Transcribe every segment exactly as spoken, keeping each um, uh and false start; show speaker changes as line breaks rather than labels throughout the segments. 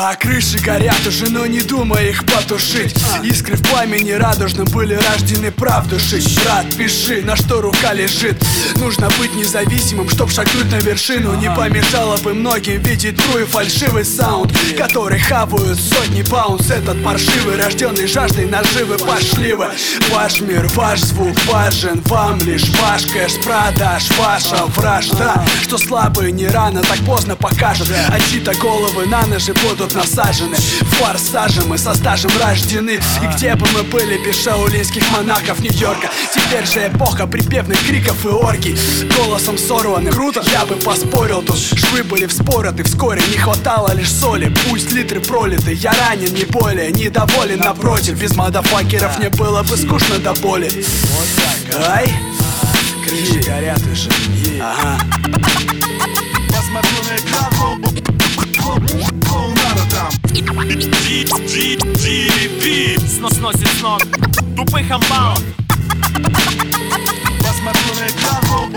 А крыши горят уже, но не думай их потушить. Искры в пламени радужном были рождены правду шить. Брат, пиши, на что рука лежит. Нужно быть независимым, чтоб шагнуть на вершину. Не помешало бы многим видеть тру и фальшивый саунд, который хавают сотни паунс. Этот паршивый, рожденный жаждой наживы. Пошли вы, ваш мир, ваш звук важен. Вам лишь ваш кэш продаж, ваша вражда. Что слабые не рано, так поздно покажут. А чьи-то головы на ножи будут насажены. Форсажем мы со стажем рождены. И где бы мы были без шаолинских монахов Нью-Йорка? Теперь же эпоха припевных криков и оргий. Голосом сорванным, круто, я бы поспорил. Тут швы были вспороты, вскоре не хватало лишь соли. Пусть литры пролиты, я ранен не более, недоволен напротив. Без мадафакеров мне было бы скучно до боли. Ай, крыши горят уже. Ага.
Посмотрю на экран, надо там.
джи пи сносит с ног тупых амбалов.
Посмотрю на экран,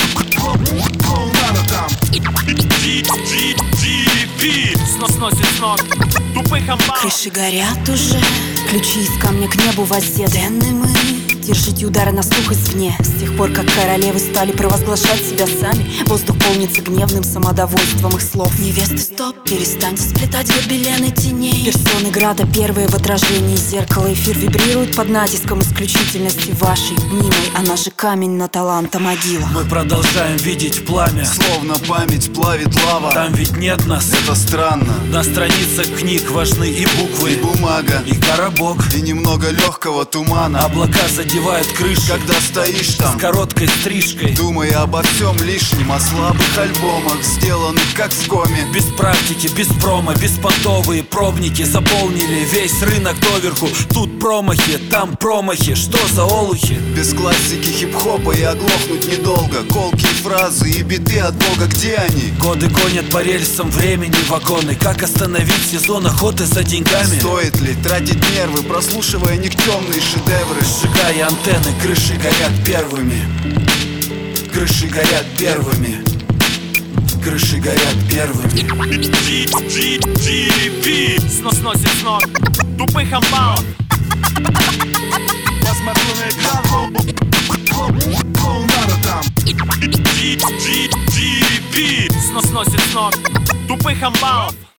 надо там.
джи пи сносит с ног тупых амбалов.
Крыши горят уже, ключи из камня к небу воздеты. Мы держите удары на слух извне. С тех пор, как королевы стали провозглашать себя сами, воздух полнится гневным самодовольством их слов. Невесты, стоп, перестаньте сплетать гобелены теней. Персоны града, первые в отражении зеркала. Эфир вибрирует под натиском исключительности вашей мнимой. Она же камень на таланта могила.
Мы продолжаем видеть пламя,
Словно память плавит лава.
там ведь нет нас.
Это странно.
На страницах книг важны и буквы,
И бумага,
и коробок.
и немного легкого тумана.
Облака задевают крыши,
Когда стоишь
с
там,
короткой стрижкой,
думая обо всем лишнем, о слабых альбомах, сделанных как в коме.
без практики, без промо, беспонтовые пробники заполнили весь рынок доверху. Тут промахи, там промахи, что за олухи?
Без классики хип-хопа и оглохнуть недолго. Колкие фразы и биты от бога, где они?
Годы гонят по рельсам времени вагоны. Как остановить сезон охоты за деньгами?
Стоит ли тратить нервы, прослушивая никчемные шедевры?
Сжигая антенны, крыши горят первыми. Крыши горят первыми. Крыши горят первыми.
джи пи сносит с ног тупых амбалов.
Посмотрю на экран, надо там.
джи пи сносит с ног тупых амбалов.